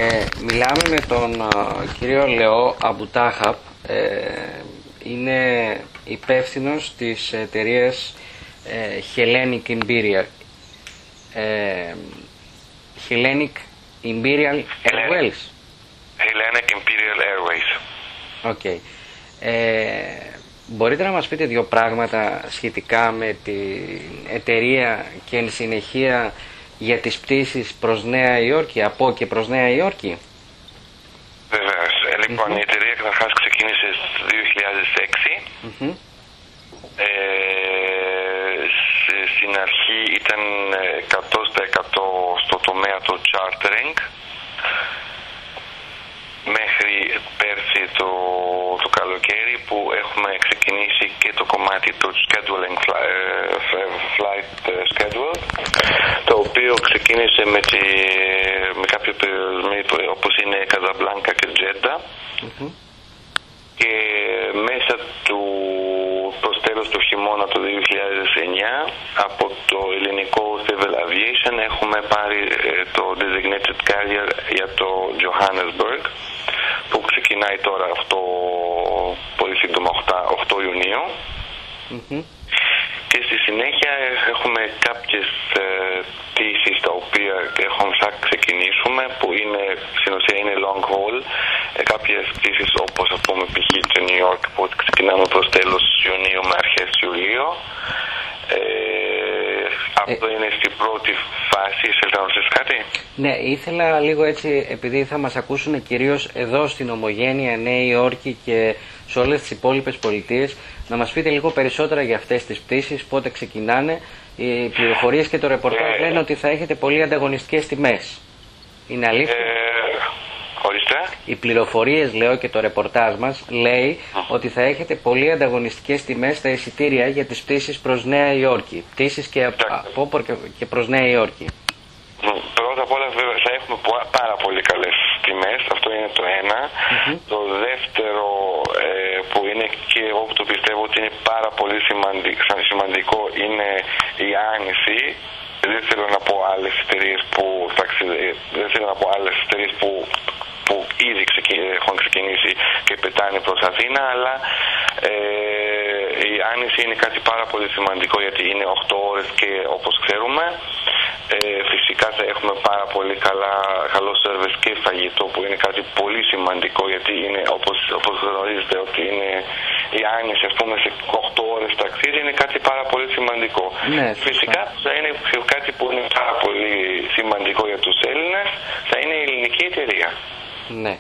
Μιλάμε με τον κύριο Λεό Αμπουτάχαπ, είναι υπεύθυνος της εταιρείας Hellenic Imperial Airways. Hellenic Imperial Airways. Okay. Μπορείτε να μας πείτε δύο πράγματα σχετικά με την εταιρεία και εν συνεχεία για τις πτήσεις προς Νέα Υόρκη, από και προς Νέα Υόρκη? Βεβαίως. Λοιπόν, η εταιρεία καταρχάς ξεκίνησε το 2006. Στην αρχή ήταν 100% στο τομέα του chartering. Μέχρι πέρσι το καλοκαίρι που έχουμε ξεκινήσει και το κομμάτι του scheduling, flight schedule, το οποίο ξεκίνησε με κάποιο περιορισμό όπως είναι Καζαμπλάνκα και Τζέντα, και μέσα προς τέλος του χειμώνα του 2009 από το ελληνικό Civil Aviation έχουμε πάρει το Designated Carrier για το Johannesburg, που ξεκινάει τώρα αυτό πολύ σύντομα, 8 Ιουνίου. Και στη συνέχεια έχουμε κάποιες πτήσεις τα οποία θα ξεκινήσουμε, που είναι στην ουσία είναι long haul, κάποιες πτήσεις όπως ας πούμε π.χ. το New York που ξεκινάμε προς τέλος Ιουνίου με αρχές Ιουλίου. Αυτό είναι στην πρώτη φάση. Θέλετε να ρωτήσετε κάτι? Ναι, ήθελα λίγο έτσι, επειδή θα μας ακούσουν κυρίως εδώ στην Ομογένεια, Νέα Υόρκη και σε όλες τις υπόλοιπες πολιτείες, να μας πείτε λίγο περισσότερα για αυτές τις πτήσεις, πότε ξεκινάνε. Οι πληροφορίες και το ρεπορτάζ λένε ότι θα έχετε πολύ ανταγωνιστικές τιμές. Είναι αλήθεια? Ορίστε. Οι πληροφορίες, λέω, και το ρεπορτάζ μας λέει ότι θα έχετε πολύ ανταγωνιστικές τιμές στα εισιτήρια για τις πτήσεις προς Νέα Υόρκη. Πτήσεις και και προς Νέα Υόρκη. Πρώτα απ' όλα βέβαια θα έχουμε πάρα πολύ καλές τιμές, αυτό είναι το ένα. Το δεύτερο που είναι και εγώ που το πιστεύω ότι είναι πάρα πολύ σημαντικό είναι η άνηση. Δεν θέλω να πω άλλες εταιρείες που ήδη έχουν ξεκινήσει και πετάνε προς Αθήνα, αλλά η άνηση είναι κάτι πάρα πολύ σημαντικό, γιατί είναι 8 ώρες και όπως ξέρουμε φυσικά θα έχουμε πάρα πολύ καλό σέρβις και φαγητό, που είναι κάτι πολύ σημαντικό, γιατί είναι όπως γνωρίζετε ότι είναι η άνηση ας πούμε σε 8 ώρες ταξίδι είναι κάτι πάρα πολύ σημαντικό. Ναι, φυσικά θα είναι κάτι που είναι πάρα πολύ σημαντικό για τους Έλληνες, θα είναι η ελληνική εταιρεία. Ναι.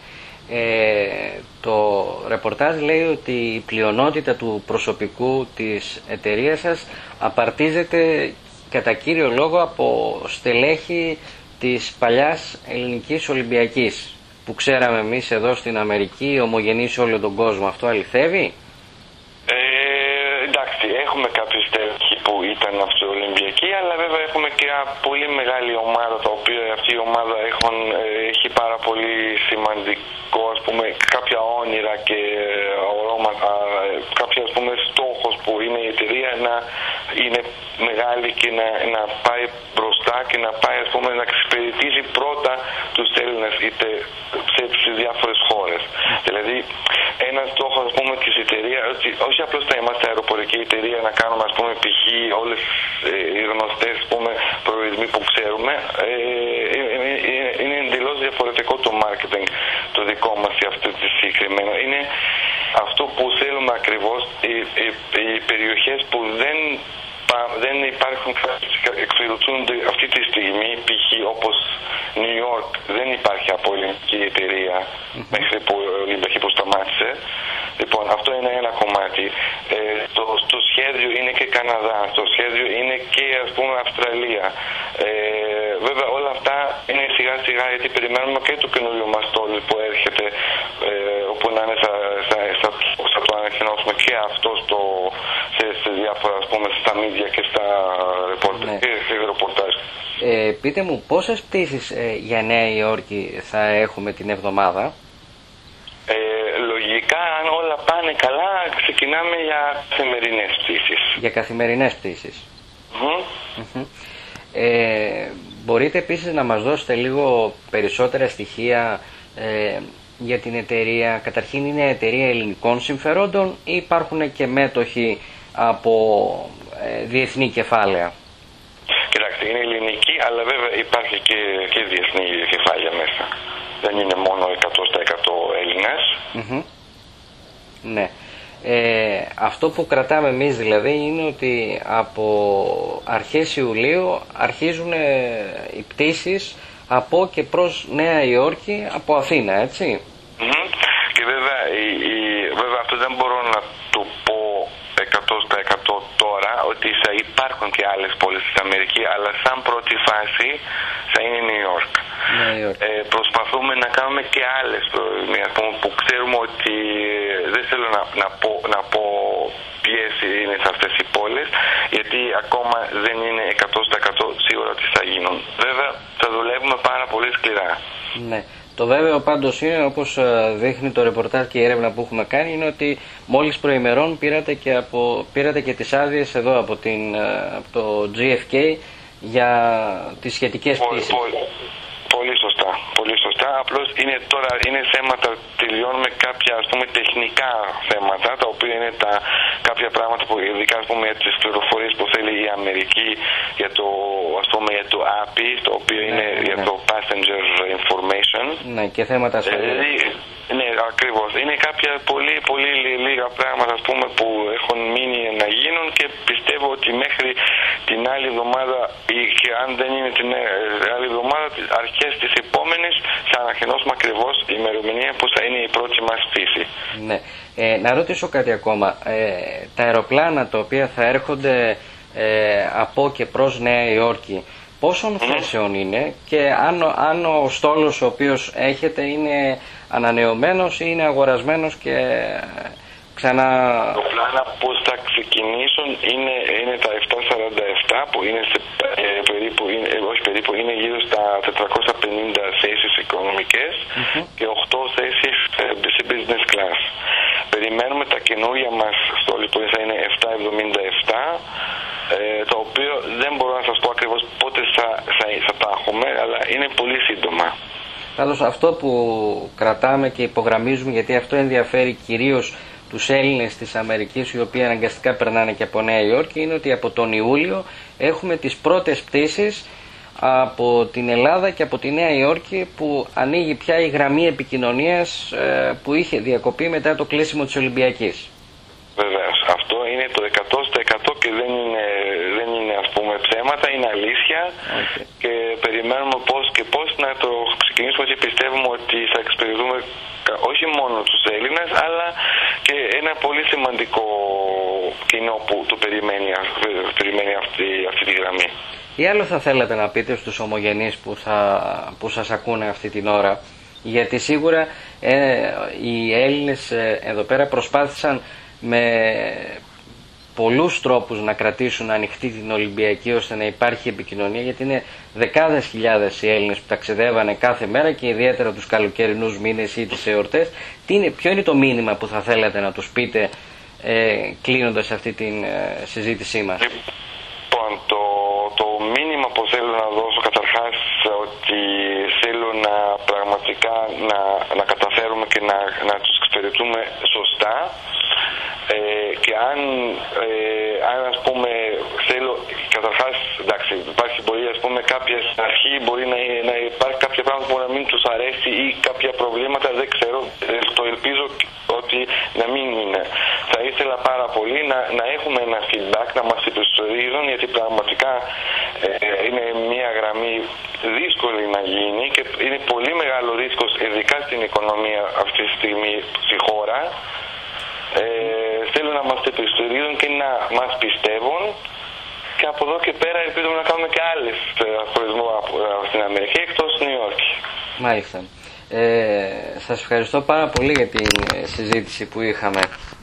Το ρεπορτάζ λέει ότι η πλειονότητα του προσωπικού της εταιρείας σας απαρτίζεται κατά κύριο λόγο από στελέχη της παλιάς ελληνικής Ολυμπιακής, που ξέραμε εμείς εδώ στην Αμερική ομογενή σε όλο τον κόσμο. Αυτό αληθεύει? Εντάξει, έχουμε κάποιους στέλεχοι που ήταν Ολυμπιακοί, αλλά βέβαια έχουμε και μια πολύ μεγάλη ομάδα, τα οποία αυτή η ομάδα έχει πάρα πολύ σημαντικό, ας πούμε, κάποια όνειρα και ορώματα, κάποια ας πούμε στόχος που είναι η εταιρεία να είναι μεγάλη και να πάει μπροστά και να πάει ας πούμε να εξυπηρετήσει πρώτα τους Έλληνες είτε σε διάφορες χώρες. Δηλαδή ένας στόχος ας πούμε της εταιρείας, όχι απλώς θα είμαστε αεροπορική εταιρεία να κάνουμε ας πούμε π.χ. όλες οι γνωστές ας πούμε προορισμοί που ξέρουμε, είναι εντελώς διαφορετικό το marketing το δικό μας σε αυτό το συγκεκριμένο. Είναι αυτό που θέλουμε ακριβώς, οι περιοχές που δεν υπάρχουν, εξυπηρετούνται αυτή τη στιγμή, π.χ. όπως New York δεν υπάρχει από ελληνική εταιρεία μέχρι που η Ολυμπιακή που σταμάτησε. Λοιπόν, αυτό είναι ένα κομμάτι. Το σχέδιο είναι και Καναδά, το σχέδιο είναι και ας πούμε Αυστραλία. Βέβαια όλα αυτά είναι σιγά σιγά, γιατί περιμένουμε και το καινούριο μας στόλι που έρχεται, όπου να είναι θα το ανακοινώσουμε και αυτό σε διάφορα ας πούμε στα media και στα ρεπορτάζ. Πείτε μου, πόσες πτήσεις για Νέα Υόρκη θα έχουμε την εβδομάδα? Λογικά, αν όλα πάνε καλά, ξεκινάμε για καθημερινές πτήσεις. Για καθημερινές πτήσεις. Μπορείτε επίσης να μας δώσετε λίγο περισσότερα στοιχεία για την εταιρεία? Καταρχήν, είναι εταιρεία ελληνικών συμφερόντων ή υπάρχουν και μέτοχοι από διεθνή κεφάλαια? Κοιτάξτε, είναι ελληνική, αλλά βέβαια υπάρχει και διεθνή κεφάλαια μέσα. Δεν είναι μόνο 100% Έλληνας. Ναι. Αυτό που κρατάμε εμείς δηλαδή είναι ότι από αρχές Ιουλίου αρχίζουν οι πτήσεις από και προς Νέα Υόρκη από Αθήνα, έτσι? Και βέβαια αυτό δεν μπορώ να το πω 100% τώρα, ότι θα υπάρχουν και άλλες πόλεις στην Αμερική, αλλά σαν πρώτη φάση θα είναι Νέα Υόρκ. Προσπαθούμε να κάνουμε και άλλες που ξέρουμε ότι δεν θέλω να πω ποιες είναι σε αυτές οι πόλεις, γιατί ακόμα δεν είναι 100% σίγουρα ότι θα γίνουν. Βέβαια θα δουλεύουμε πάρα πολύ σκληρά. Ναι. Το βέβαιο πάντως είναι, όπως δείχνει το ρεπορτάζ και η έρευνα που έχουμε κάνει, είναι ότι μόλις προημερών πήρατε και τις άδειες εδώ από το GFK για τις σχετικές πτήσεις. Πολύ σωστά, πολύ σωστά. Απλώς τώρα είναι θέματα, τελειώνουμε κάποια τεχνικά θέματα, τα οποία είναι κάποια πράγματα που ειδικά για τις πληροφορίες που θέλει η Αμερική για το API, το οποίο είναι για το Passenger Information. Ναι, και θέματα ασφαλείας. Ναι, ακριβώς. Είναι κάποια πολύ λίγα πράγματα που έχουν μείνει να γίνουν, και πιστεύω ότι μέχρι την άλλη εβδομάδα, και αν δεν είναι την άλλη εβδομάδα, αρχές της επόμενης, θα ανακοινώσουμε ακριβώς η ημερομηνία που θα είναι η πρώτη μας πτήση. Ναι. Να ρωτήσω κάτι ακόμα. Τα αεροπλάνα τα οποία θα έρχονται από και προς Νέα Υόρκη, πόσων θέσεων είναι, και αν ο στόλος ο οποίος έχετε είναι ανανεωμένος ή είναι αγορασμένος και ξανά... Το πλάνα που θα ξεκινήσουν είναι τα 747, που είναι είναι γύρω στα 450 θέσεις οικονομικές και 8 θέσεις σε business class. Περιμένουμε τα καινούργια μας στόλοι που θα είναι 777, το οποίο δεν μπορώ να σας πω ακριβώς πότε θα τα έχουμε, αλλά είναι πολύ σύντομα. Πάντως αυτό που κρατάμε και υπογραμμίζουμε, γιατί αυτό ενδιαφέρει κυρίως τους Έλληνες της Αμερικής, οι οποίοι αναγκαστικά περνάνε και από Νέα Υόρκη, είναι ότι από τον Ιούλιο έχουμε τις πρώτες πτήσεις από την Ελλάδα και από τη Νέα Υόρκη, που ανοίγει πια η γραμμή επικοινωνίας που είχε διακοπεί μετά το κλείσιμο της Ολυμπιακής. Βεβαίως, αυτό είναι το 100% και δεν είναι ψέματα, είναι αλήθεια. Και περιμένουμε πώς να το ξεκινήσουμε, και πιστεύουμε ότι θα εξυπηρετούμε όχι μόνο τους Έλληνες, αλλά και ένα πολύ σημαντικό κοινό που το περιμένει αυτή τη γραμμή. Τι άλλο θα θέλατε να πείτε στους ομογενείς που σας ακούνε αυτή την ώρα? Γιατί σίγουρα οι Έλληνες εδώ πέρα προσπάθησαν με πολλούς τρόπους να κρατήσουν ανοιχτή την Ολυμπιακή, ώστε να υπάρχει επικοινωνία, γιατί είναι δεκάδες χιλιάδες οι Έλληνες που ταξιδεύανε κάθε μέρα, και ιδιαίτερα τους καλοκαιρινούς μήνες ή τις εορτές. Ποιο είναι το μήνυμα που θα θέλατε να τους πείτε κλείνοντας αυτή τη συζήτησή μας? Λοιπόν, το μήνυμα που θέλω να δώσω, καταρχάς, ότι θέλω πραγματικά να καταφέρουμε και να τους εξυπηρετούμε σωστά, και αν θέλω, καταρχάς, εντάξει, υπάρχει κάποια αρχή, μπορεί να υπάρχει κάποια πράγματα που να μην τους αρέσει ή κάποια προβλήματα, δεν ξέρω, το ελπίζω ότι να μην είναι. Θα ήθελα πάρα πολύ να έχουμε ένα feedback, να μας υποστηρίζουν, γιατί πραγματικά είναι μια γραμμή δύσκολη να γίνει, και είναι πολύ μεγάλο ρίσκο, ειδικά στην οικονομία αυτή τη στιγμή στη χώρα. Θέλω να μας υποστηρίζουν και να μας πιστεύουν, και από εδώ και πέρα ελπίζουμε να κάνουμε και άλλες προορισμού στην Αμερική εκτός Νέα Υόρκη. Μάλιστα. Σας ευχαριστώ πάρα πολύ για την συζήτηση που είχαμε.